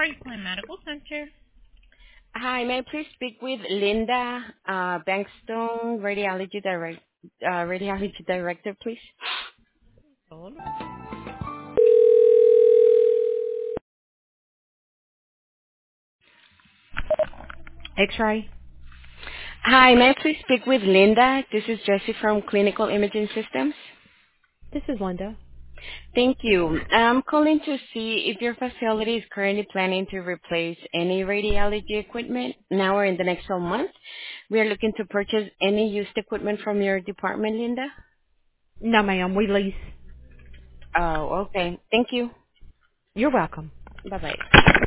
Franklin Medical Center. Hi, may I please speak with Linda Bankstone, radiology director, please? Hold on. X-ray. Hi, may I please speak with Linda? This is Jessie from Clinical Imaging Systems. This is Linda. Thank you. I'm calling to see if your facility is currently planning to replace any radiology equipment now or in the next 12 months. We are looking to purchase any used equipment from your department, Linda. No, ma'am. We lease. Oh, okay. Thank you. You're welcome. Bye-bye.